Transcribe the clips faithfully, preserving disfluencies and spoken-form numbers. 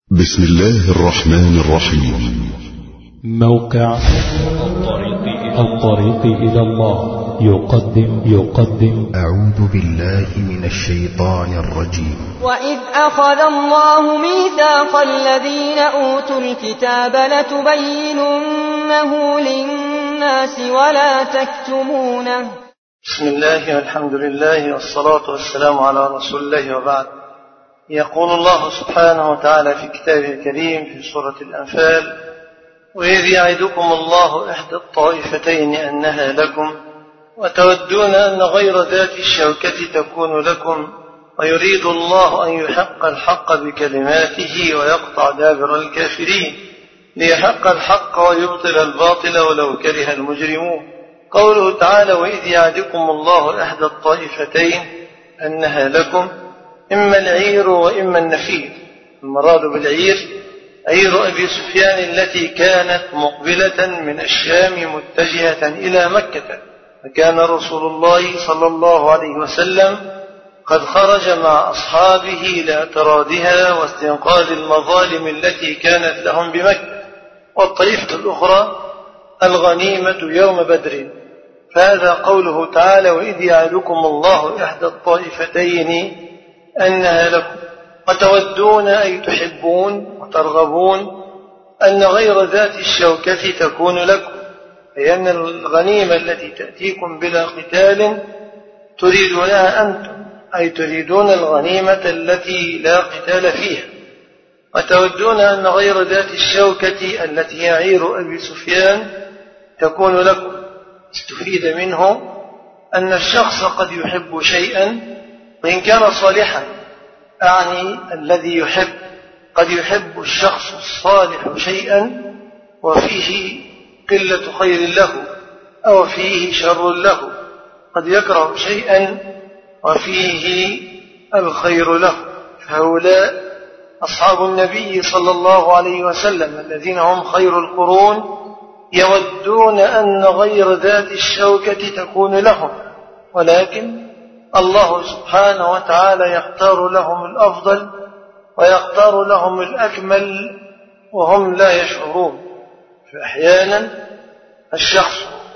بسم الله الرحمن الرحيم. موقع الطريق إلى الله يقدم يقدم أعوذ بالله من الشيطان الرجيم. وإذ أخذ الله ميثاق الذين أوتوا الكتاب لتبيننه للناس ولا تكتمونه. بسم الله والحمد لله والصلاة والسلام على رسول الله وبعد. يقول الله سبحانه وتعالى في كتابه الكريم في سورة الأنفال: وإذ يعدكم الله إحدى الطائفتين أنها لكم وتودون أن غير ذات الشوكة تكون لكم ويريد الله أن يحق الحق بكلماته ويقطع دابر الكافرين ليحق الحق ويبطل الباطل ولو كره المجرمون. قوله تعالى: وإذ يعدكم الله إحدى الطائفتين أنها لكم، إما العير وإما النفير. المراد بالعير عير أبي سفيان التي كانت مقبلة من الشام متجهة إلى مكة، فكان رسول الله صلى الله عليه وسلم قد خرج مع أصحابه لاعتراضها واستنقاذ المظالم التي كانت لهم بمكة. والطائفة الأخرى الغنيمة يوم بدر. فهذا قوله تعالى: وإذ يعدكم الله إحدى الطائفتين أنها لكم وتودون أي تحبون وترغبون أن غير ذات الشوكة تكون لكم، أي أن الغنيمة التي تأتيكم بلا قتال تريدونها أنتم، أي تريدون الغنيمة التي لا قتال فيها. وتودون أن غير ذات الشوكة التي هي عير أبي سفيان تكون لكم. استفيد منه أن الشخص قد يحب شيئا وإن كان صالحا، أعني الذي يحب قد يحب الشخص الصالح شيئا وفيه قلة خير له أو فيه شر له، قد يكره شيئا وفيه الخير له. فهؤلاء أصحاب النبي صلى الله عليه وسلم الذين هم خير القرون يودون أن غير ذات الشوكة تكون لهم، ولكن الله سبحانه وتعالى يختار لهم الأفضل ويختار لهم الأكمل وهم لا يشعرون. فأحيانا الشخص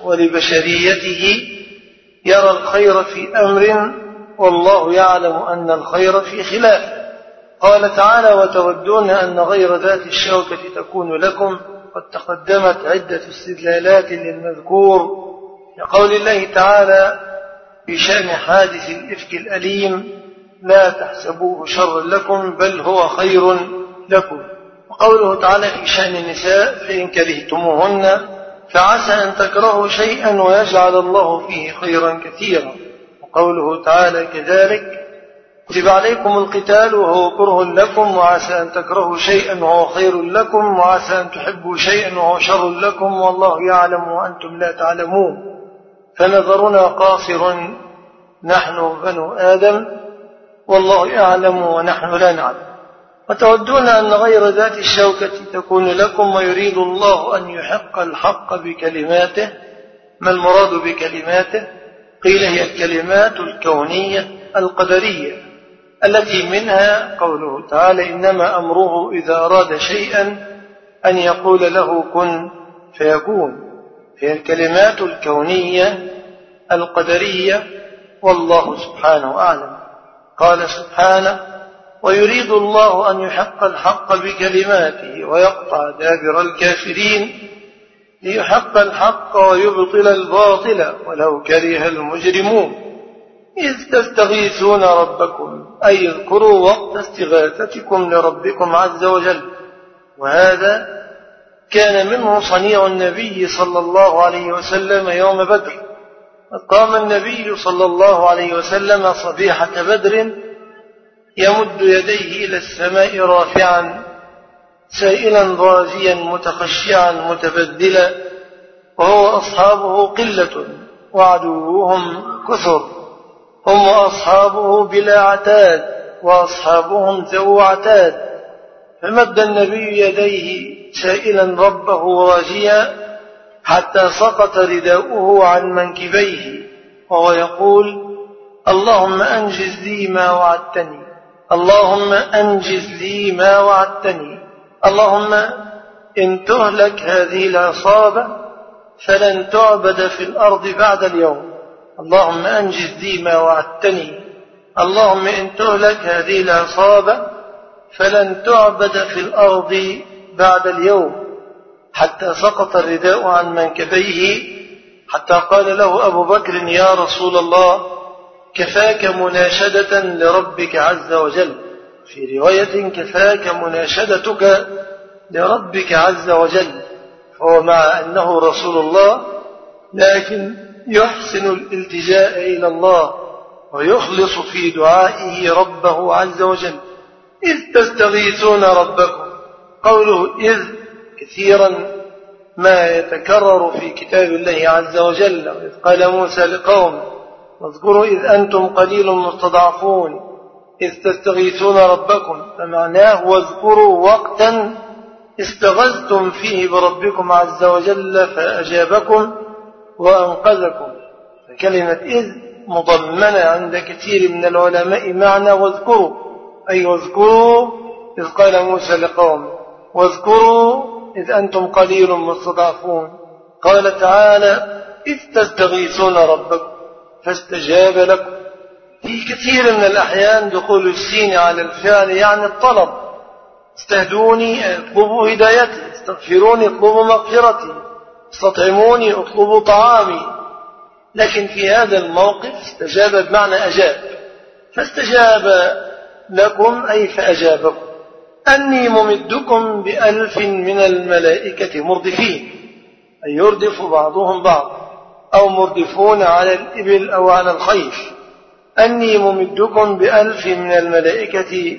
ولبشريته يرى الخير في أمر والله يعلم أن الخير في خلافه. قال تعالى: وتودون أن غير ذات الشوكة تكون لكم. قد تقدمت عدة استدلالات للمذكور لقول الله تعالى في شأن حادث الإفك الأليم: لا تحسبوه شرا لكم بل هو خير لكم. وقوله تعالى في شأن النساء: فإن كرهتموهن فعسى أن تكرهوا شيئا ويجعل الله فيه خيرا كثيرا. وقوله تعالى كذلك: كتب عليكم القتال وهو كره لكم وعسى أن تكرهوا شيئا وهو خير لكم وعسى أن تحبوا شيئا وهو شر لكم والله يعلم وأنتم لا تعلمون. فنظرنا قاصر نحن بنو آدم والله يعلم ونحن لا نعلم. وتودون أن غير ذات الشوكة تكون لكم ويريد الله أن يحق الحق بكلماته. ما المراد بكلماته؟ قيل هي الكلمات الكونية القدرية التي منها قوله تعالى: إنما أمره إذا أراد شيئا أن يقول له كن فيكون. هي الكلمات الكونية القدرية والله سبحانه أعلم. قال سبحانه: ويريد الله أن يحق الحق بكلماته ويقطع دابر الكافرين ليحق الحق ويبطل الباطل ولو كره المجرمون. إذ تستغيثون ربكم، أي اذكروا وقت استغاثتكم لربكم عز وجل. وهذا كان منه صنيع النبي صلى الله عليه وسلم يوم بدر. قام النبي صلى الله عليه وسلم صبيحة بدر يمد يديه إلى السماء رافعا سائلا راجيا متخشعا متبدلا، وهو أصحابه قلة وعدوهم كثر، هم أصحابه بلا عتاد وأصحابهم ذو عتاد. فمد النبي يديه سائلا ربه راجيا حتى سقط رداؤه عن منكبيه وهو يقول: اللهم أنجز لي ما وعدتني، اللهم أنجز لي ما وعدتني، اللهم إن تهلك هذه العصابة فلن تعبد في الأرض بعد اليوم، اللهم أنجز لي ما وعدتني، اللهم إن تهلك هذه العصابة فلن تعبد في الأرض بعد اليوم، حتى سقط الرداء عن منكبيه، حتى قال له أبو بكر يا رسول الله كفاك مناشدة لربك عز وجل، في رواية كفاك مناشدتك لربك عز وجل. فهو مع أنه رسول الله لكن يحسن الالتجاء إلى الله ويخلص في دعائه ربه عز وجل. إذ تستغيثون ربكم، قوله إذ كثيرا ما يتكرر في كتاب الله عز وجل. إذ قال موسى لقومه واذكروا إذ أنتم قليل مستضعفون إذ تستغيثون ربكم، فمعناه واذكروا وقتا استغثتم فيه بربكم عز وجل فأجابكم وأنقذكم. فكلمة إذ مضمنة عند كثير من العلماء معنى واذكروا، أي واذكروا إذ قال موسى لقومه، واذكروا إذ أنتم قليل مستضعفون. قال تعالى إذ تستغيثون ربكم فاستجاب لكم. في كثير من الأحيان دخول السين على الفعل يعني الطلب، استهدوني اطلبوا هدايتي، استغفروني اطلبوا مغفرتي، استطعموني اطلبوا طعامي. لكن في هذا الموقف استجاب بمعنى أجاب، فاستجاب لكم أي فأجابكم. أني ممدكم بألف من الملائكة مردفين، أي يردف بعضهم بعض أو مردفون على الإبل أو على الخيل. أني ممدكم بألف من الملائكة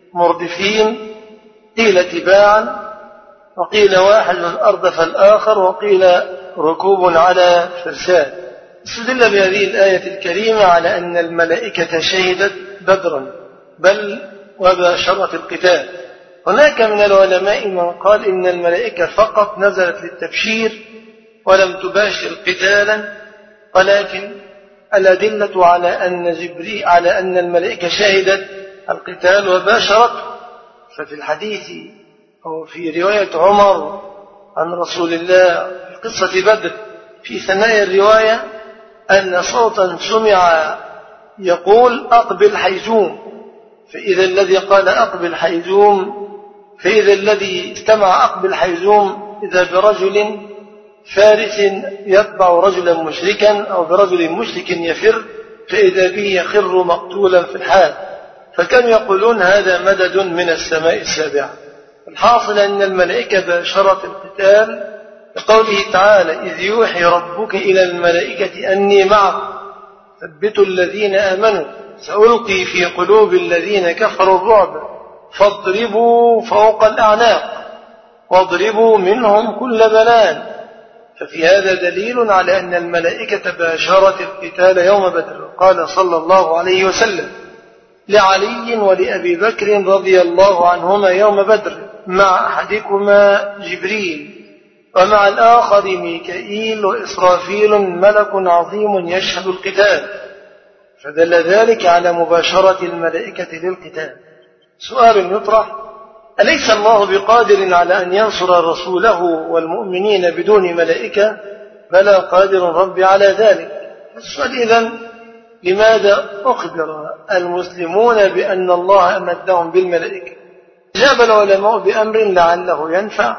مردفين، قيل تباعا وقيل واحد أردف الآخر وقيل ركوب على فرسان. استدل بهذه الآية الكريمة على أن الملائكة شهدت بدرا بل وباشرت القتال. هناك من العلماء من قال إن الملائكة فقط نزلت للتبشير ولم تباشر قتالا، ولكن الأدلة على أن جبريل على أن الملائكة شهدت القتال وباشرته. ففي الحديث أو في رواية عمر عن رسول الله في قصة بدر في ثنايا الرواية أن صوتا سمع يقول أقبل حيزوم، فإذا الذي قال أقبل حيزوم فإذا الذي استمع أقبل حيزوم إذا برجل فارس يتبع رجلا مشركا أو برجل مشرك يفر فإذا به يخر مقتولا في الحال. فكانوا يقولون هذا مدد من السماء السابعة. الحاصل أن الملائكة باشرت القتال بقوله تعالى إذ يوحي ربك إلى الملائكة أني معكم ثبتوا الذين آمنوا سألقي في قلوب الذين كفروا الرعب فاضربوا فوق الأعناق واضربوا منهم كل بنان. ففي هذا دليل على أن الملائكة باشرت القتال يوم بدر. قال صلى الله عليه وسلم لعلي ولأبي بكر رضي الله عنهما يوم بدر مع أحدكما جبريل ومع الآخر ميكائيل وإسرافيل ملك عظيم يشهد القتال، فدل ذلك على مباشرة الملائكة للقتال. سؤال يطرح: أليس الله بقادر على أن ينصر رسوله والمؤمنين بدون ملائكة؟ بلى قادر ربي على ذلك. السؤال إذن لماذا أخبر المسلمون بأن الله أمدهم بالملائكة؟ جاب العلماء بأمر لعله ينفع،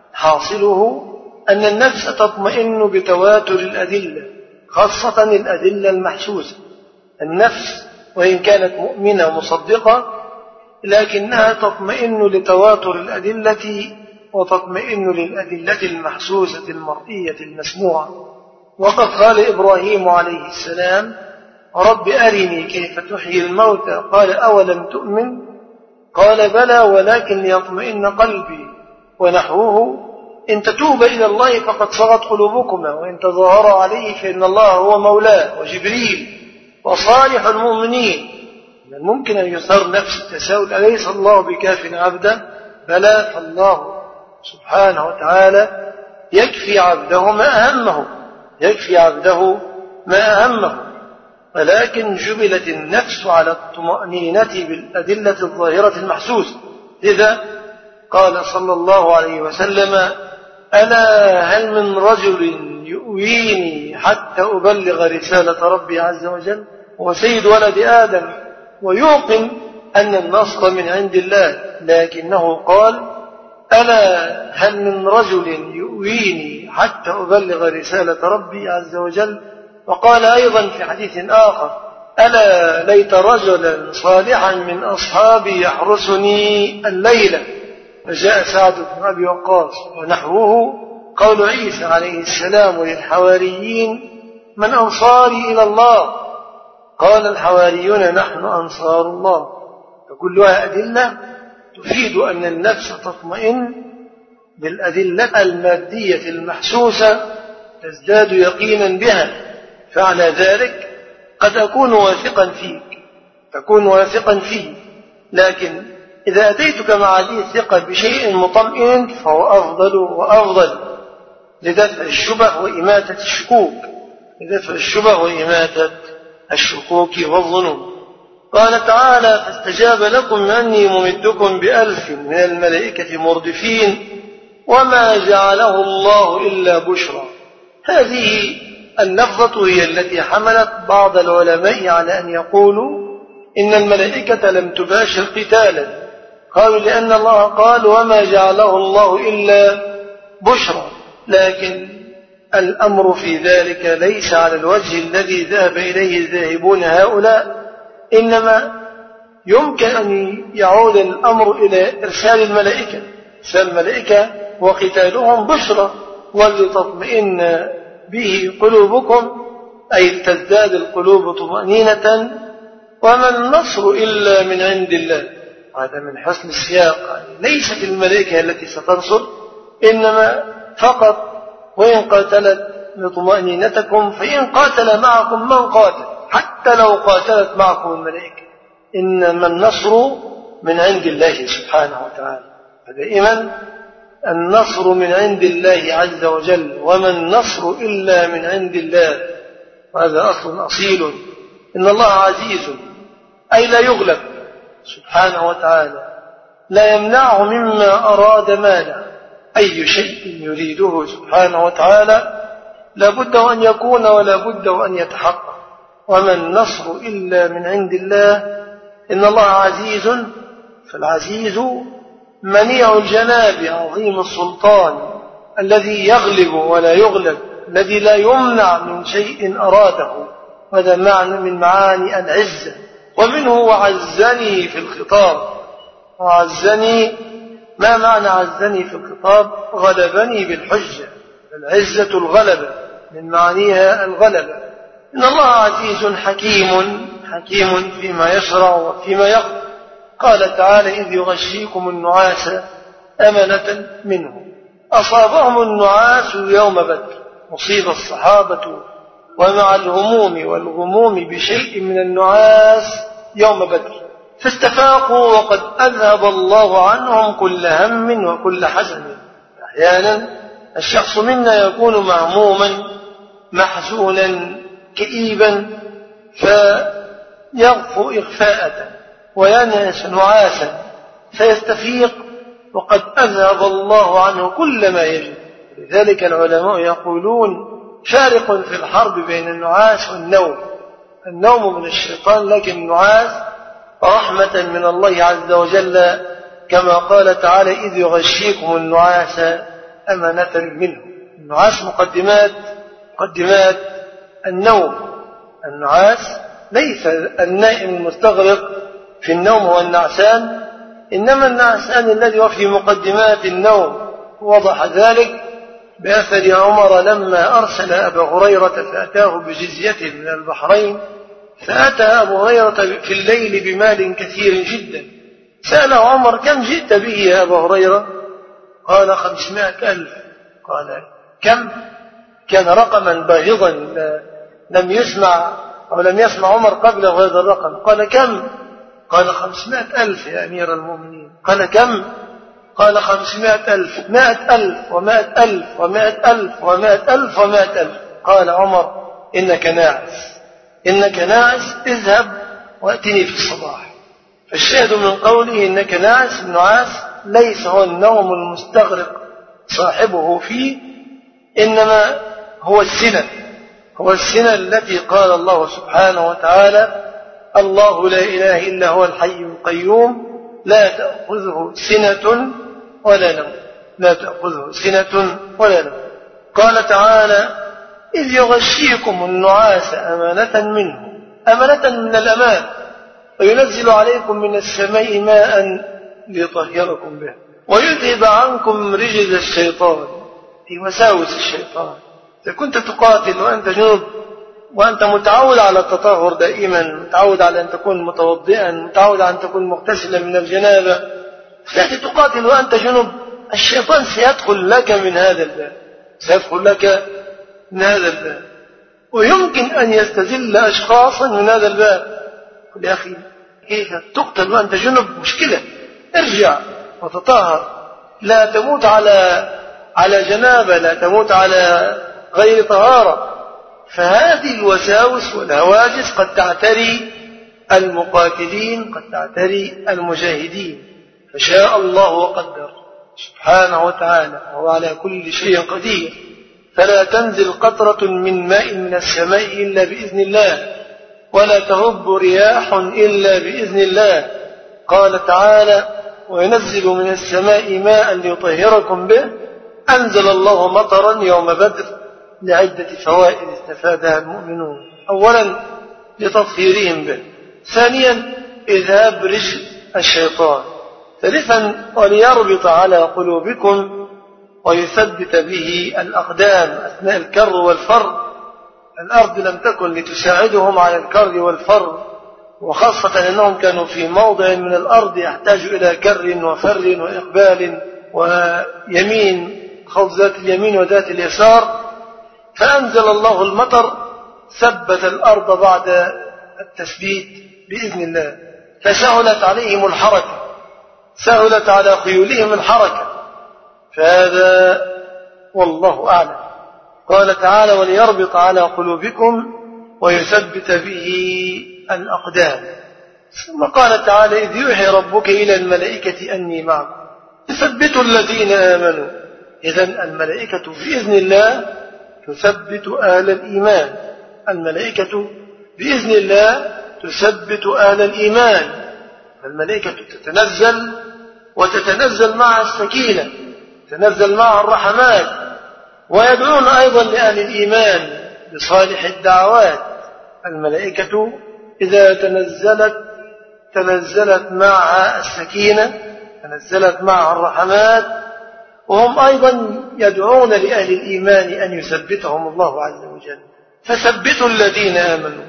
حاصله أن النفس تطمئن بتواتر الأدلة، خاصة الأدلة المحسوسة. النفس وإن كانت مؤمنة مصدقة لكنها تطمئن لتواتر الأدلة وتطمئن للأدلة المحسوسة المرئية المسموعة. وقد قال إبراهيم عليه السلام رب أرني كيف تحيي الموتى قال أولم تؤمن قال بلى ولكن ليطمئن قلبي. ونحوه إن تتوب إلى الله فقد صغت قلوبكما وإن تظاهر عليه فإن الله هو مولاه وجبريل وصالح المؤمنين. من الممكن أن يثار نفس التساؤل: أليس الله بكاف عبدا؟ بلى، فالله سبحانه وتعالى يكفي عبده ما أهمه، يكفي عبده ما أهمه. ولكن جبلت النفس على الطمأنينة بالأدلة الظاهرة المحسوسة. لذا قال صلى الله عليه وسلم: ألا هل من رجل يؤويني حتى أبلغ رسالة ربي عز وجل؟ هو سيد ولد آدم ويوقن أن النصر من عند الله، لكنه قال: ألا هل من رجل يؤويني حتى أبلغ رسالة ربي عز وجل؟ وقال أيضا في حديث آخر: ألا ليت رجلا صالحا من أصحابي يحرسني الليلة. فجاء سعد بن أبي وقاص ونحوه قول عيسى عليه السلام للحواريين: من أنصاري إلى الله؟ قال الحواريون: نحن أنصار الله. فكلها أدلة تفيد أن النفس تطمئن بالأدلة المادية المحسوسة، تزداد يقينا بها. فعلى ذلك قد أكون واثقا فيك، تكون واثقا فيه، لكن إذا أتيتك مع هذه الثقة بشيء مطمئن فهو أفضل وأفضل لدفع الشبه وإماتة الشكوك لدفع الشبه وإماتة الشكوك والظنون. قال تعالى: فاستجاب لكم أني ممدكم بألف من الملائكة مردفين وما جعله الله إلا بشرى. هذه اللفظة هي التي حملت بعض العلماء على أن يقولوا إن الملائكة لم تباشر قتالا. قالوا لأن الله قال: وما جعله الله إلا بشرى. لكن الأمر في ذلك ليس على الوجه الذي ذهب إليه الذاهبون هؤلاء، إنما يمكن أن يعود الأمر إلى إرسال الملائكة. إرسال الملائكة وقتالهم بشرى ولتطمئن به قلوبكم، أي تزداد القلوب طمأنينة. وما النصر إلا من عند الله. هذا من حسن السياق، ليست الملائكة التي ستنصر، إنما فقط وإن قاتلت لطمأنينتكم فإن قاتل معكم من قاتل، حتى لو قاتلت معكم الملائكة، إنما النصر من عند الله سبحانه وتعالى. فدائما النصر من عند الله عز وجل، وما النصر إلا من عند الله. وهذا أصل أصيل. إن الله عزيز أي لا يغلب سبحانه وتعالى، لا يمنعه مما أراد مانع. أي شيء يريده سبحانه وتعالى لا بد أن يكون ولا بد أن يتحقق. وما النصر إلا من عند الله. إن الله عزيز، فالعزيز منيع الجناب عظيم السلطان، الذي يغلب ولا يغلب، الذي لا يمنع من شيء أراده. هذا معنى من معاني العزة. ومنه وعزني في الخطاب. وعزني، ما معنى عزني في الخطاب؟ غلبني بالحجة. العزة الغلبة، من معانيها الغلبة. إن الله عزيز حكيم، حكيم فيما يشرع وفيما يقضي. قال تعالى: إذ يغشيكم النعاس أمنة منه. أصابهم النعاس يوم بدر، مصيب الصحابة ومع الهموم والغموم بشيء من النعاس يوم بدر، فاستفاقوا وقد أذهب الله عنهم كل هم وكل حزن. أحيانا الشخص منا يكون مهموما محزونا كئيبا فيغفو إغفاءة وينعس نعاسا فيستفيق وقد أذهب الله عنه كل ما يجب. لذلك العلماء يقولون: فارق في الحرب بين النعاس والنوم. النوم من الشيطان، لكن النعاس رحمة من الله عز وجل، كما قال تعالى: إذ يغشيكم النعاس أمنة منه. النعاس مقدمات مقدمات النوم. النعاس ليس النائم المستغرق في النوم هو النعسان، إنما النعسان الذي هو في مقدمات النوم. وضح ذلك بأثر عمر لما أرسل أبا هريرة فأتاه بجزية من البحرين، فأتى أبو هريرة في الليل بمال كثير جدا. سأله عمر: كم جئت به يا أبا هريرة؟ قال: خمسمائة ألف. قال: كم؟ كان رقما باهظا لم يسمع أو لم يسمع عمر قبله هذا الرقم. قال: كم؟ قال: خمسمائة ألف يا أمير المؤمنين. قال: كم؟ قال: خمسمائة ألف. مائة ألف ومائة ألف ومائة ألف ومائة ألف ومائة ألف. قال عمر: إنك ناعس، إنك ناعس اذهب وأتني في الصباح. فالشاهد من قوله إنك ناعس النعاس ليس هو النوم المستغرق صاحبه فيه، إنما هو السنة، هو السنة التي قال الله سبحانه وتعالى الله لا إله إلا هو الحي القيوم لا تأخذه سنة ولا نوم، لا تأخذه سنة ولا نوم. قال تعالى إذ يغشيكم النعاس أمانة منه، أمانة من الأمان، وينزل عليكم من السماء ماء ليطهركم به ويذهب عنكم رجز الشيطان في وساوس الشيطان. إذا كنت تقاتل وأنت جنوب وأنت متعود على التطهر دائما، متعود على أن تكون متوضئا، متعود على أن تكون مغتسلا من الجنابة، فتأتي تقاتل وأنت جنوب، الشيطان سيدخل لك من هذا الباب، سيدخل لك من هذا الباب، ويمكن أن يستزل أشخاصا من هذا الباب. قل يا أخي كيف تقتل وأنت جنب؟ مشكلة، ارجع وتطهر، لا تموت على على جنابة، لا تموت على غير طهارة. فهذه الوساوس والهواجس قد تعتري المقاتلين، قد تعتري المجاهدين، فشاء الله وقدر سبحانه وتعالى وهو على كل شيء قدير. فلا تنزل قطرة من ماء من السماء إلا بإذن الله، ولا تهب رياح إلا بإذن الله. قال تعالى وينزل من السماء ماء ليطهركم به. أنزل الله مطرا يوم بدر لعدة فوائد استفادها المؤمنون: أولا لتطهيرهم به، ثانيا إذهاب رجل الشيطان، ثالثا وليربط على قلوبكم ويثبت به الأقدام أثناء الكر والفر. الأرض لم تكن لتساعدهم على الكر والفر، وخاصة أنهم كانوا في موضع من الأرض يحتاج إلى كر وفر وإقبال ويمين، خوض ذات اليمين وذات اليسار. فأنزل الله المطر ثبت الأرض بعد التثبيت بإذن الله، فسهلت عليهم الحركة، سهلت على خيولهم الحركة. فهذا والله أعلم. قال تعالى وليربط على قلوبكم ويثبت به الأقدام. ثم قال تعالى إذ يوحي ربك إلى الملائكة أني معكم يثبت الذين آمنوا. إذن الملائكة بإذن الله تثبت أهل الإيمان، الملائكة بإذن الله تثبت أهل الإيمان. الملائكة تتنزل وتتنزل مع السكينة، تتنزل مع الرحمات، ويدعون أيضا لأهل الإيمان بصالح الدعوات. الملائكة إذا تنزلت تنزلت معها السكينة، تنزلت معها الرحمات، وهم أيضا يدعون لأهل الإيمان أن يثبتهم الله عز وجل. فثبتوا الذين آمنوا.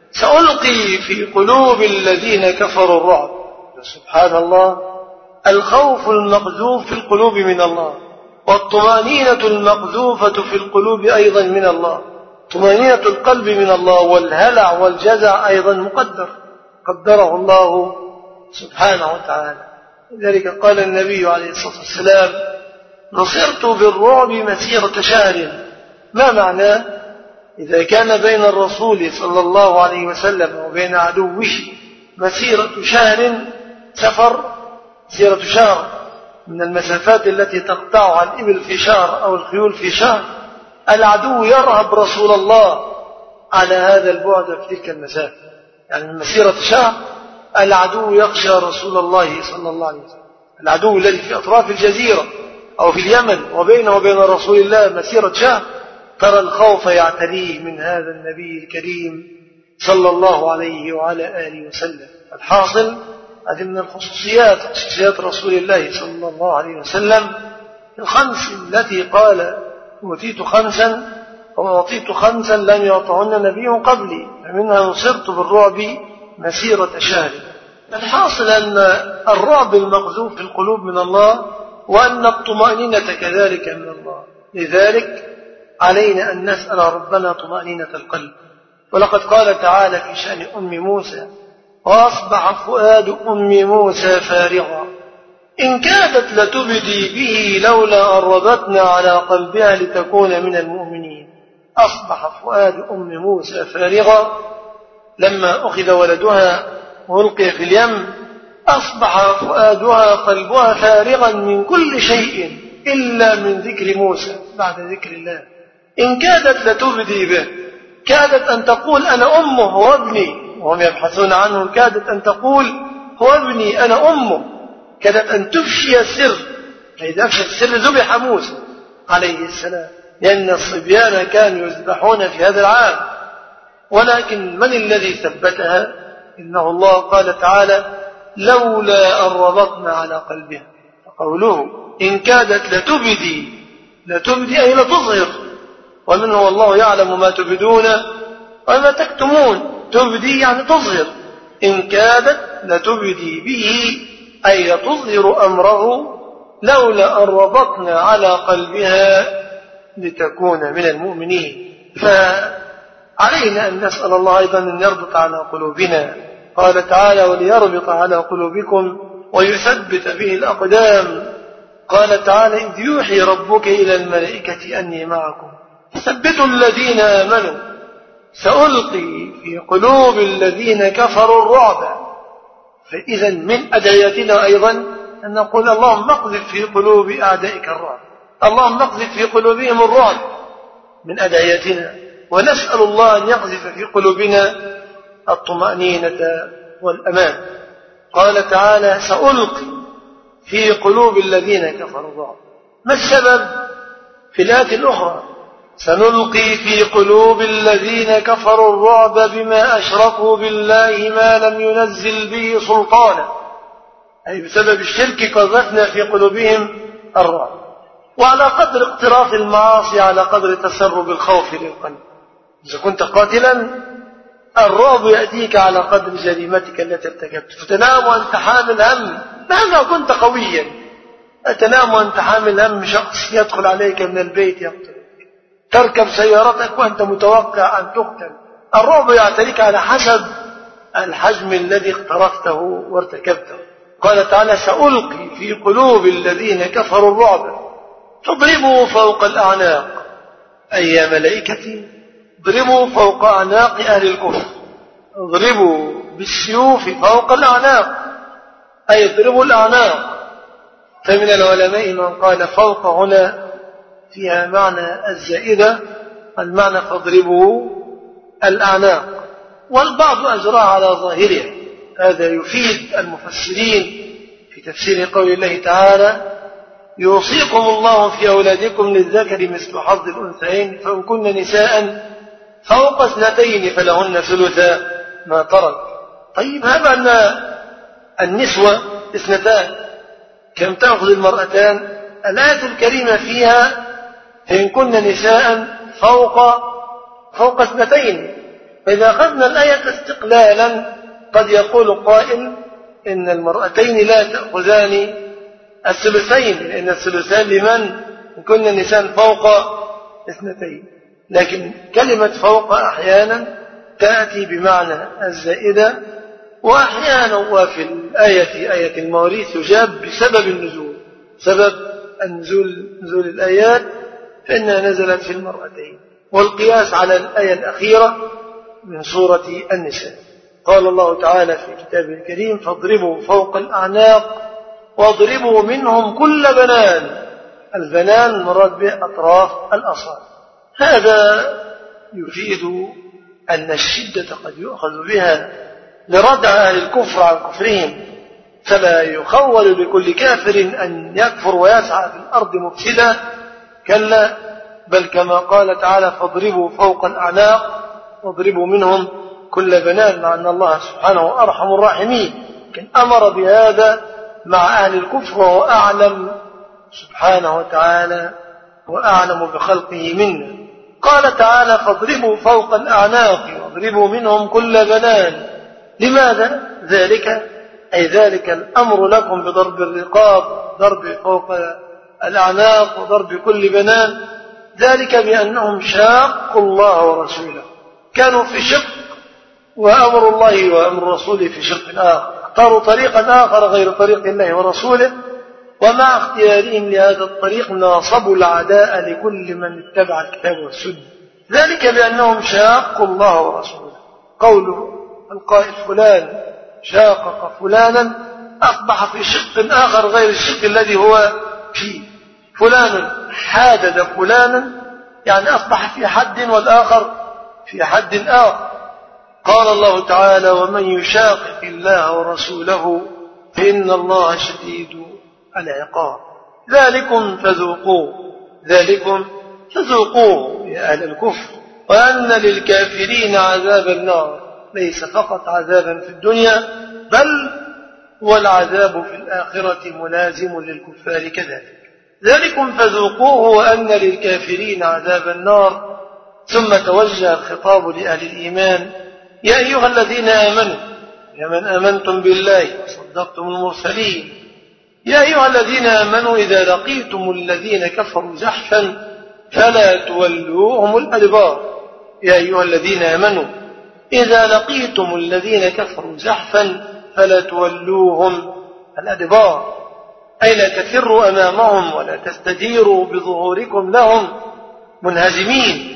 سألقي في قلوب الذين كفروا الرعب. سبحان الله، الخوف المقذوف في القلوب من الله، والطمأنينة المقذوفة في القلوب أيضا من الله. طمأنينة القلب من الله، والهلع والجزع أيضا مقدر، قدره الله سبحانه وتعالى. لذلك قال النبي عليه الصلاة والسلام نصرت بالرعب مسيرة شهر. ما معناه؟ إذا كان بين الرسول صلى الله عليه وسلم وبين عدوه مسيرة شهر، سفر مسيرة شهر من المسافات التي تقطعها الإبل في شهر أو الخيول في شهر، العدو يرهب رسول الله على هذا البعد في تلك المسافة. يعني من مسيرة شهر العدو يخشى رسول الله صلى الله عليه وسلم، العدو الذي في أطراف الجزيرة أو في اليمن وبينه وبين رسول الله مسيرة شهر، ترى الخوف يعتريه من هذا النبي الكريم صلى الله عليه وعلى آله وسلم. الحاصل هذه من الخصوصيات، خصوصيات رسول الله صلى الله عليه وسلم الخمس التي قال أوتيت خمسا وأعطيت خمسا لم يعطهن نبي قبلي، فمنها نصرت بالرعب مسيرة شهر. الحاصل أن الرعب المقذوف في القلوب من الله، وأن الطمأنينة كذلك من الله. لذلك علينا أن نسأل ربنا طمأنينة القلب. ولقد قال تعالى في شأن أم موسى وأصبح فؤاد أم موسى فارغا إن كادت لتبدي به لولا أن ربطنا على قلبها لتكون من المؤمنين. أصبح فؤاد أم موسى فارغا، لما أخذ ولدها وألقي في اليم أصبح فؤادها قلبها فارغا من كل شيء إلا من ذكر موسى بعد ذكر الله. إن كادت لتبدي به، كادت أن تقول أنا أمه هو ابني، وهم يبحثون عنه، كادت أن تقول هو ابني أنا أمه، كادت أن تفشي السر، فإذا أفشت السر ذبح موسى عليه السلام، لأن الصبيان كانوا يذبحون في هذا العام. ولكن من الذي ثبتها؟ إنه الله. قال تعالى لولا أن ربطنا على قلبها. قوله إن كادت لتبدي، لتبدي أي لتظهر، ومنه والله يعلم ما تبدون وما تكتمون. تبدي يعني تظهر، إن كادت لتبدي به أي لتظهر أمره لولا أن ربطنا على قلبها لتكون من المؤمنين. فعلينا أن نسأل الله أيضا أن يربط على قلوبنا. قال تعالى وليربط على قلوبكم ويثبت به الأقدام. قال تعالى إذ يوحي ربك إلى الملائكة أني معكم ثبتوا الذين آمنوا سألقي في قلوب الذين كفروا الرعب. فإذا من أدعيتنا أيضا أن نقول اللهم اقذف في قلوب أعدائك الرعب، اللهم اقذف في قلوبهم الرعب من أدعيتنا، ونسأل الله أن يقذف في قلوبنا الطمأنينة والأمان. قال تعالى سألقي في قلوب الذين كفروا الرعب. ما السبب؟ في الآية الأخرى سنلقي في قلوب الذين كفروا الرعب بما أشركوا بالله ما لم ينزل به سلطانا، أي بسبب الشرك قذفنا في قلوبهم الرعب. وعلى قدر اقتراف المعاصي على قدر تسرب الخوف للقلب. إذا كنت قاتلا الرعب يأتيك على قدر جريمتك التي ارتكبت، فتنام وأنت حامل هم مهما كنت قويا، تنام وأنت حامل هم شخص يدخل عليك من البيت يقتلك، تركب سيارتك وأنت متوقع أن تقتل. الرعب يعتريك على حسب الحجم الذي اقترفته وارتكبته. قال تعالى سألقي في قلوب الذين كفروا الرعب فاضربوا فوق الأعناق، أي يا ملائكتي اضربوا فوق أعناق أهل الكفر، اضربوا بالسيوف فوق الأعناق، أي اضربوا الأعناق. فمن العلماء من قال فوق هنا فيها معنى الزائدة، المعنى فاضربوا الأعناق، والبعض أجرى على ظاهره. هذا يفيد المفسرين في تفسير قول الله تعالى يوصيكم الله في أولادكم للذكر مثل حظ الأنثيين فإن كن نساء فوق اثنتين فلهن ثلثا ما ترك. طيب هذا أن النسوة اثنتان كم تأخذ المرأتان؟ الآية الكريمة فيها فإن كن نساء فوق فوق اثنتين. فإذا أخذنا الآية استقلالا قد يقول قائل إن المرأتين لا تأخذان الثلثين، لأن الثلثان لمن؟ إن كن نساء فوق اثنتين. لكن كلمة فوق أحيانا تأتي بمعنى الزائدة، وأحيانا وفي الآية آية المواريث يجاب بسبب النزول، سبب النزول نزول الآيات فإنها نزلت في المرأتين، والقياس على الآية الأخيرة من سورة النساء. قال الله تعالى في كتابه الكريم فاضربوا فوق الأعناق واضربوا منهم كل بنان. البنان مراد به أطراف الأصابع. هذا يفيد أن الشدة قد يؤخذ بها لردع أهل الكفر عن كفرهم، فلا يخول لكل كافر أن يكفر ويسعى في الأرض مفسدا، كلا، بل كما قال تعالى فاضربوا فوق الأعناق واضربوا منهم كل بنان، مع أن الله سبحانه أرحم الراحمين، لكن أمر بهذا مع أهل الكفر وهو أعلم سبحانه وتعالى وأعلم بخلقه منا. قال تعالى فاضربوا فوق الأعناق واضربوا منهم كل بنان. لماذا ذلك؟ أي ذلك الأمر لكم بضرب الرقاب، ضرب فوق الأعناق وضرب كل بنان، ذلك بأنهم شاقوا الله ورسوله، كانوا في شق، وأمر الله وأمر رسوله في شق آخر، اختاروا طريقا آخر غير طريق الله ورسوله، ومع اختيارهم لهذا الطريق ناصبوا العداء لكل من اتبع الكتاب والسنة، ذلك بأنهم شاقوا الله ورسوله. قوله القائل فلان شاقق فلانا أصبح في شق آخر غير الشق الذي هو فيه. فلان حادد فلانا يعني أصبح في حد والآخر في حد آخر. قال الله تعالى ومن يشاقق الله ورسوله فإن الله شديد العقاب. ذلكم فذوقوه ذلكم فذوقوه يا أهل الكفر وأن للكافرين عذاب النار ليس فقط عذابا في الدنيا بل والعذاب في الآخرة ملازم للكفار كذلك. ذلكم فذوقوه وأن للكافرين عذاب النار. ثم توجه الخطاب لأهل الإيمان يا أيها الذين آمنوا يا من آمنتم بالله وصدقتم المرسلين يا أيها الذين آمنوا إذا لقيتم الذين كفروا زحفا فلا تولوهم الأدبار. يا أيها الذين آمنوا إذا لقيتم الذين كفروا زحفا فلا تولوهم الأدبار أي لا تفروا أمامهم ولا تستديروا بظهوركم لهم منهزمين.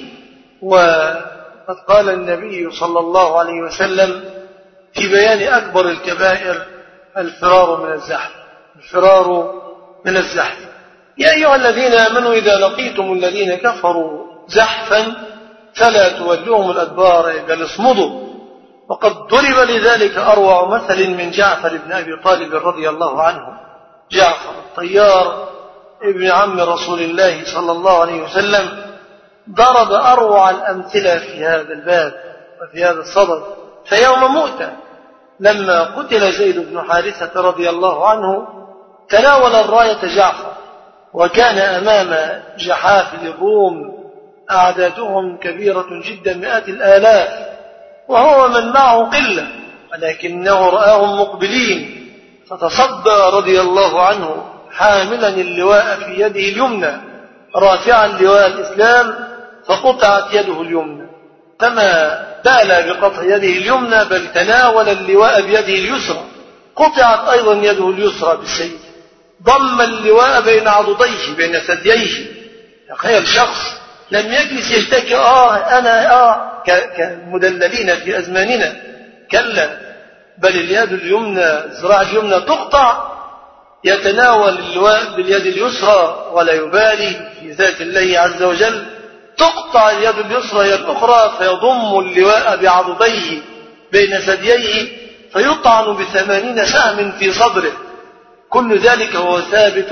وقد قال النبي صلى الله عليه وسلم في بيان أكبر الكبائر الفرار من الزحف الفرار من الزحف. يا أيها الذين آمنوا إذا لقيتم الذين كفروا زحفا فلا تولوهم الأدبار بل اصمدوا. وقد ضرب لذلك أروع مثل من جعفر بن أبي طالب رضي الله عنه. جعفر الطيار ابن عم رسول الله صلى الله عليه وسلم ضرب أروع الأمثلة في هذا الباب وفي هذا الصدد. فيوم مؤتة لما قتل زيد بن حارثة رضي الله عنه تناول الراية جعفر وكان أمام جحافل الروم أعدادهم كبيرة جدا مئات الآلاف وهو من معه قلة ولكنه رآهم مقبلين فتصدى رضي الله عنه حاملا اللواء في يده اليمنى رافعا لواء الإسلام فقطعت يده اليمنى فما بالى بقطع يده اليمنى بل تناول اللواء بيده اليسرى قطعت أيضا يده اليسرى بالسيف ضم اللواء بين عضديه بين ثدييه. تخيل شخص لم يجلس يشتكي آه أنا آه كمدللين في أزماننا كلا بل اليد اليمنى الذراع اليمنى تقطع يتناول اللواء باليد اليسرى ولا يبالي في ذات الله عز وجل تقطع اليد اليسرى هي الأخرى فيضم اللواء بعضديه بين ثدييه فيطعن بثمانين سهم في صدره. كل ذلك هو ثابت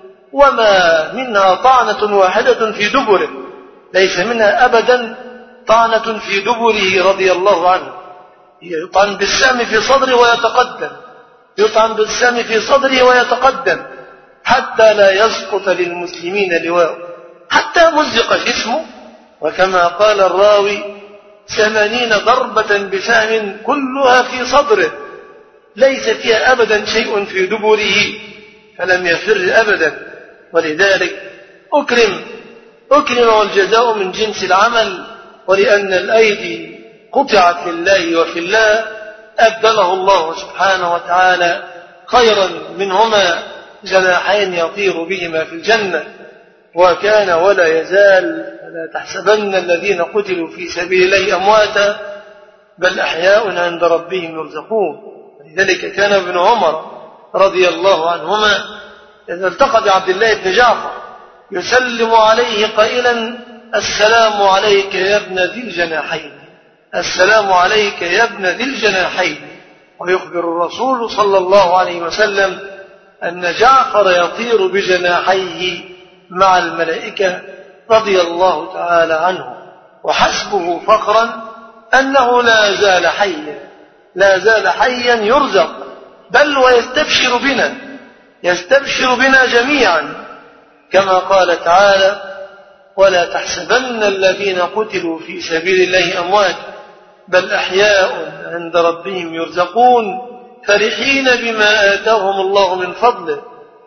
وما منها طعنة واحدة في دبره ليس منها أبدا طعنة في دبره رضي الله عنه. يطعن بالسهم في صدره ويتقدم يطعن بالسهم في صدره ويتقدم حتى لا يسقط للمسلمين لواء حتى مزق جسمه. وكما قال الراوي ثمانين ضربة بسهم كلها في صدره ليس فيها أبدا شيء في دبره فلم يفر أبدا. ولذلك أكرم أكرم والجزاء من جنس العمل. ولأن الأيدي قطعت لله وفي الله أبدله الله سبحانه وتعالى خيرا منهما جناحين يطير بهما في الجنة. وكان ولا يزال فلا تحسبن الذين قتلوا في سبيل الله أمواتا بل أحياء عند ربهم يرزقون. لذلك كان ابن عمر رضي الله عنهما إذا التقى بعبد الله بن جعفر يسلم عليه قائلا السلام عليك يا ابن ذي الجناحين السلام عليك يا ابن ذي الجناحين. ويخبر الرسول صلى الله عليه وسلم أن جعفر يطير بجناحيه مع الملائكة رضي الله تعالى عنه. وحسبه فخرا أنه لا زال حيا لا زال حيا يرزق بل ويستبشر بنا يستبشر بنا جميعا كما قال تعالى ولا تحسبن الذين قتلوا في سبيل الله أموات بل أحياء عند ربهم يرزقون فرحين بما آتاهم الله من فضله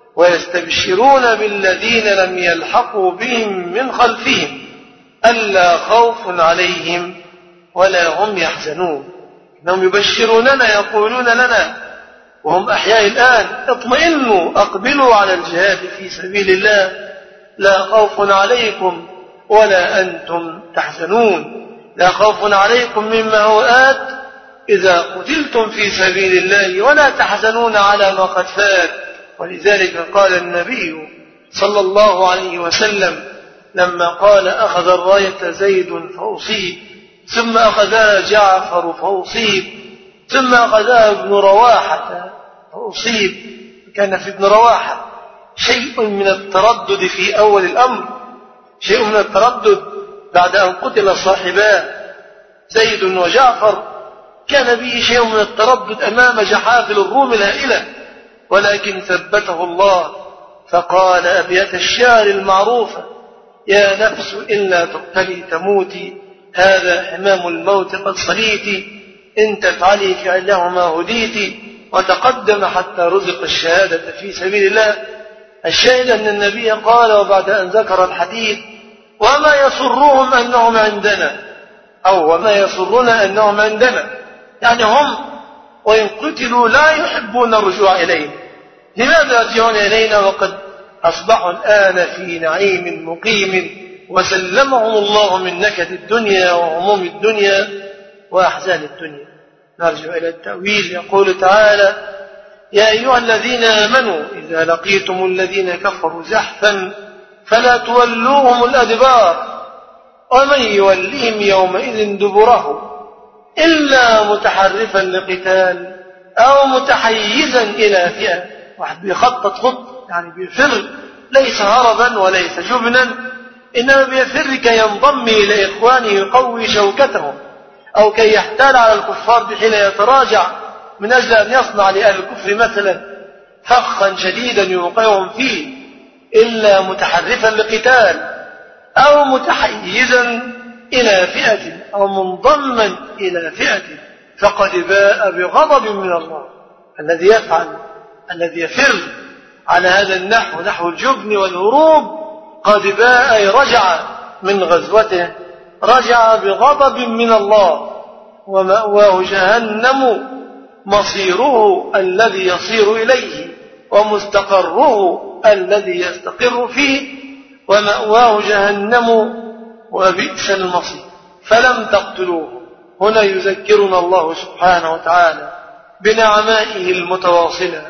ويستبشرون بالذين لم يلحقوا بهم من خلفهم ألا خوف عليهم ولا هم يحزنون. إنهم يبشروننا يقولون لنا وهم أحياء الآن اطمئنوا أقبلوا على الجهاد في سبيل الله لا خوف عليكم ولا أنتم تحزنون. لا خوف عليكم مما هو آت إذا قتلتم في سبيل الله ولا تحزنون على ما قد فات. ولذلك قال النبي صلى الله عليه وسلم لما قال أخذ الراية زيد فأصيب، ثم أخذها جعفر فأصيب، ثم أخذها ابن رواحة فأصيب، كان في ابن رواحة شيء من التردد في أول الأمر، شيء من التردد بعد أن قتل صاحباه زيد وجعفر، كان به شيء من التردد أمام جحافل الروم الهائلة، ولكن ثبته الله فقال أبيات الشعر المعروفة: يا نفس إلا تقتلي تموتي، هذا حمام الموت قد صليت، إن تفعلي فعلهما هديت، وتقدم حتى رزق الشهادة في سبيل الله. الشاهد أن النبي قال وبعد أن ذكر الحديث: وما يسرهم أنهم عندنا، أو وما يسرنا أنهم عندنا، يعني هم وإن قتلوا لا يحبون الرجوع إلينا. لماذا يرجعون إلينا وقد أصبحوا الآن في نعيم مقيم وسلمهم الله من نكد الدنيا وهموم الدنيا وأحزان الدنيا؟ نرجع إلى التأويل. يقول تعالى: يا أيها الذين آمنوا إذا لقيتم الذين كفروا زحفا فلا تولوهم الأدبار ومن يولهم يومئذ دبره إلا متحرفا لقتال أو متحيزا إلى فئة. واحد بيخطط خط، يعني بيفر، ليس هربا وليس جبنا، إنما بيفر كي ينضم إلى إخوانه يقوي شوكتهم، أو كي يحتال على الكفار بحين يتراجع من أجل أن يصنع لأهل الكفر مثلا فخا شديدا يوقعهم فيه. إلا متحرفا لقتال أو متحيزا إلى فئة أو منضما إلى فئة فقد باء بغضب من الله. الذي يفعل الذي يفر على هذا النحو، نحو الجبن والهروب، قد باء رجع من غزوته، رجع بغضب من الله، ومأواه جهنم مصيره الذي يصير إليه، ومستقره الذي يستقر فيه، ومأواه جهنم وبئس المصير. فلم تقتلوه. هنا يذكرنا الله سبحانه وتعالى بنعمائه المتواصلة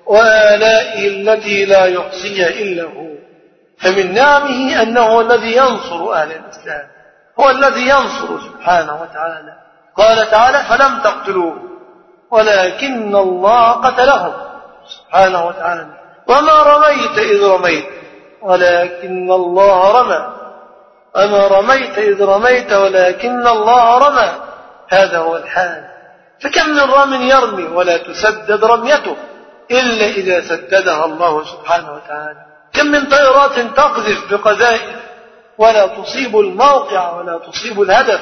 وآلائه التي لا يحصيها إلا هو. فمن نعمه أنه الذي ينصر أهل الإسلام، هو الذي ينصر سبحانه وتعالى. قال تعالى: فلم تقتلوه ولكن الله قتلهم سبحانه وتعالى. وما رميت إذ رميت ولكن الله رمى، وما رميت إذ رميت ولكن الله رمى. هذا هو الحال. فكم من رام يرمي ولا تسدد رميته إلا إذا سددها الله سبحانه وتعالى. كم من طائرات تقذف بقذائف ولا تصيب الموقع ولا تصيب الهدف.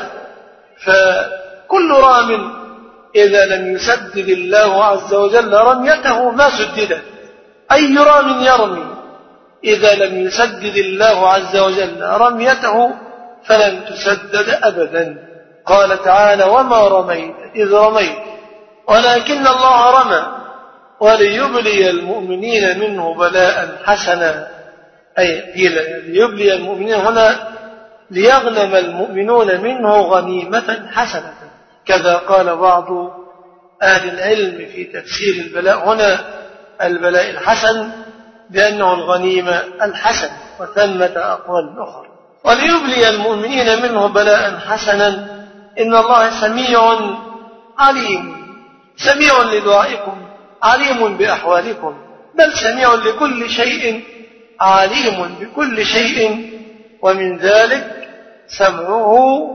فكل رام إذا لم يسدد الله عز وجل رميته ما سددت. أي رام يرمي إذا لم يسدد الله عز وجل رميته فلن تسدد أبدا. قال تعالى: وما رميت إذ رميت ولكن الله رمى وليبلي المؤمنين منه بلاء حسنا. أي ليبلي المؤمنين هنا ليغنم المؤمنون منه غنيمة حسنة. كذا قال بعض أهل العلم في تفسير البلاء هنا البلاء الحسن بأنه الغنيمة الحسن، وثمة أقوال أخرى. وليبلي المؤمنين منه بلاء حسنا إن الله سميع عليم، سميع لدعائكم عليم بأحوالكم، بل سميع لكل شيء عليم بكل شيء، ومن ذلك سمعه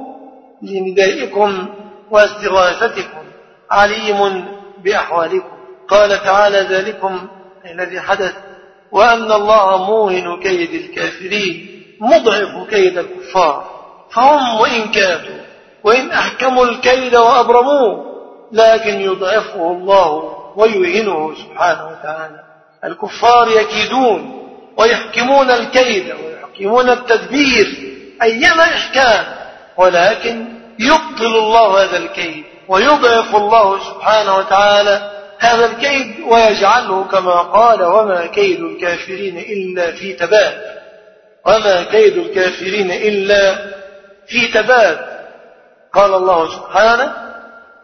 لندائكم واستغاثتكم، عليم بأحوالكم. قال تعالى: ذلكم الذي حدث وأن الله موهن كيد الكافرين مضعف كيد الكفار. فهم وإن كادوا وإن أحكموا الكيد وأبرموه لكن يضعفه الله ويهنه سبحانه وتعالى. الكفار يكيدون ويحكمون الكيد ويحكمون التدبير أيما إحكام، ولكن يبطل الله هذا الكيد ويضعف الله سبحانه وتعالى هذا الكيد ويجعله كما قال: وما كيد الكافرين إلا في تباب. وما كيد الكافرين إلا في تباب. قال الله سبحانه: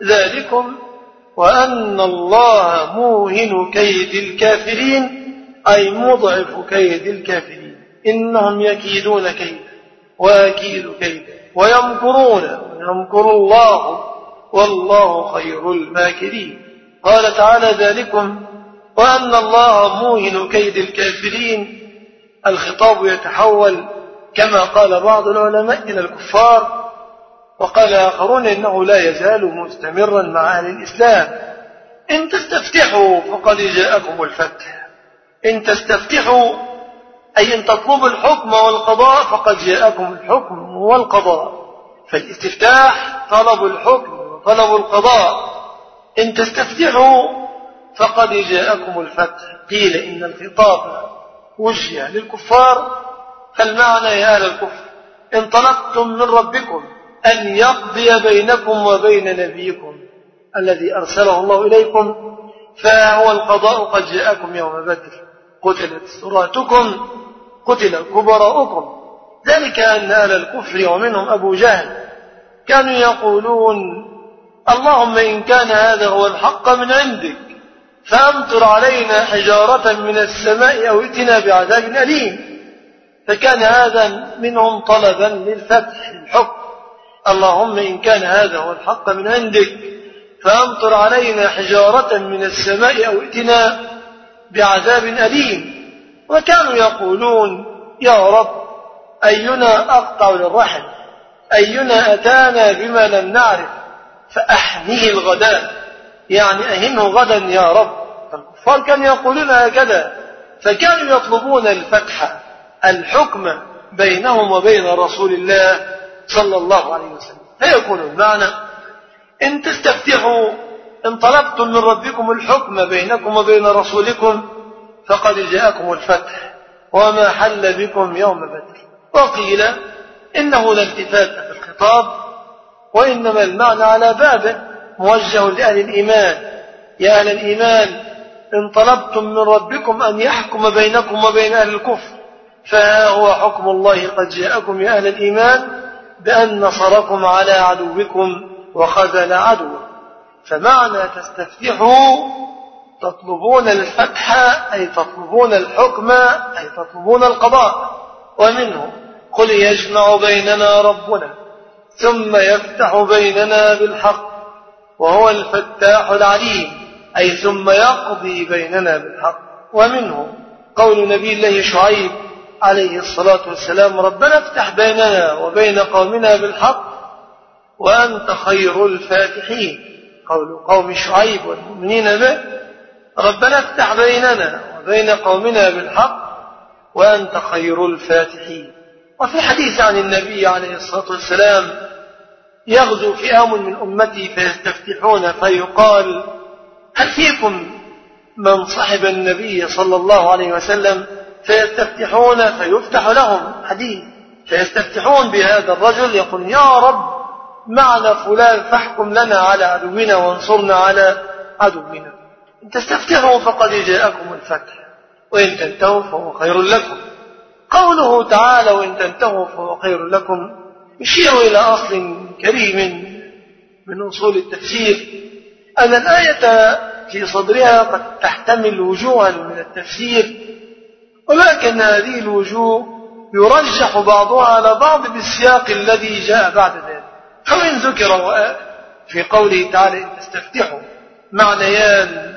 ذلكم وأن الله موهن كيد الكافرين أي مضعف كيد الكافرين. إنهم يكيدون كيدا ويكيد كيدا ويمكرون ويمكر الله والله خير الماكرين. قال تعالى ذلكم وأن الله موهن كيد الكافرين. الخطاب يتحول كما قال بعض العلماء إلى الكفار، وقال آخرون إنه لا يزال مستمرا مع أهل الإسلام. إن تستفتحوا فقد جاءكم الفتح. إن تستفتحوا أي إن تطلبوا الحكم والقضاء فقد جاءكم الحكم والقضاء. فالاستفتاح طلب الحكم وطلب القضاء. إن تستفتحوا فقد جاءكم الفتح. قيل إن الخطاب وجه للكفار، فالمعنى يا أهل الكفر إن طلبتم من ربكم أن يقضي بينكم وبين نبيكم الذي أرسله الله إليكم فهو القضاء قد جاءكم يوم بدر. قتلت سراتكم قتل كبراؤكم. ذلك أن أهل الكفر ومنهم أبو جهل كانوا يقولون اللهم إن كان هذا هو الحق من عندك فأمطر علينا حجارة من السماء أو ائتنا بعذاب أليم. فكان هذا منهم طلبا للفتح الحكم. اللهم إن كان هذا هو الحق من عندك فأمطر علينا حجارة من السماء أو ائتنا بعذاب أليم. وكانوا يقولون يا رب أينا أقطع للرحم، أينا أتانا بما لم نعرف فأحنيه الغداء، يعني أهنه غدا يا رب. فالكفار كانوا يقولون هكذا، فكانوا يطلبون الفتح الحكم بينهم وبين رسول الله صلى الله عليه وسلم. فيكون المعنى إن تستفتحوا إن طلبتم من ربكم الحكم بينكم وبين رسولكم فقد جاءكم الفتح وما حل بكم يوم بدر. وقيل إنه لا التفات في الخطاب وإنما المعنى على بابه موجه لأهل الإيمان. يا أهل الإيمان إن طلبتم من ربكم أن يحكم بينكم وبين أهل الكفر فها هو حكم الله قد جاءكم يا أهل الإيمان بأن نصركم على عدوكم وخذل عدوكم. فمعنى تستفتحوا تطلبون الفتح أي تطلبون الحكم أي تطلبون القضاء. ومنه قل يجمع بيننا ربنا ثم يفتح بيننا بالحق وهو الفتاح العليم أي ثم يقضي بيننا بالحق. ومنه قول نبي الله شعيب عليه الصلاة والسلام ربنا افتح بيننا وبين قومنا بالحق وأنت خير الفاتحين. قول قوم شعيب والمؤمنين به ربنا افتح بيننا وبين قومنا بالحق وأنت خير الفاتحين. وفي الحديث عن النبي عليه الصلاة والسلام يغزو فئام من أمتي فيستفتحون فيقال هل فيكم من صحب النبي صلى الله عليه وسلم فيستفتحون فيفتح لهم حديث فيستفتحون بهذا الرجل يقول يا رب معنا فلان فاحكم لنا على عدونا وانصرنا على عدونا. إن تستفتحوا فقد جاءكم الفتح وإن تنتهوا فهو خير لكم. قوله تعالى وإن تنتهوا فهو خير لكم يشير إلى أصل كريم من أصول التفسير أن الآية في صدرها قد تحتمل وجوها من التفسير، ولكن هذه الوجوه يرجح بعضها على بعض بالسياق الذي جاء بعد ذلك. فإن ذكر في قوله تعالى إن تستفتحوا معنيان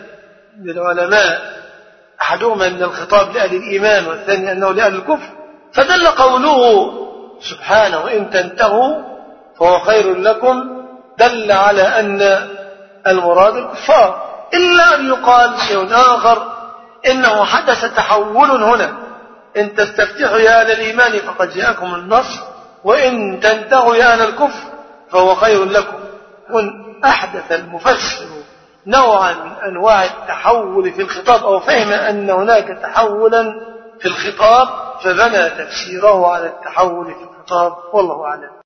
للعلماء أحدهما أن الخطاب لأهل الإيمان والثاني أنه لأهل الكفر، فدل قوله سبحانه وإن تنتهوا فهو خير لكم دل على أن المراد الكفار. إلا أن يقال شيء آخر إنه حدث تحول هنا إن تستفتحوا يا أهل الإيمان فقد جاءكم النصر وإن تنتهوا يا أهل الكفر فهو خير لكم. وإن أحدث المفسر نوعا من أنواع التحول في الخطاب أو فهم أن هناك تحولا في الخطاب فبنى تفسيره على التحول في الخطاب والله أعلم.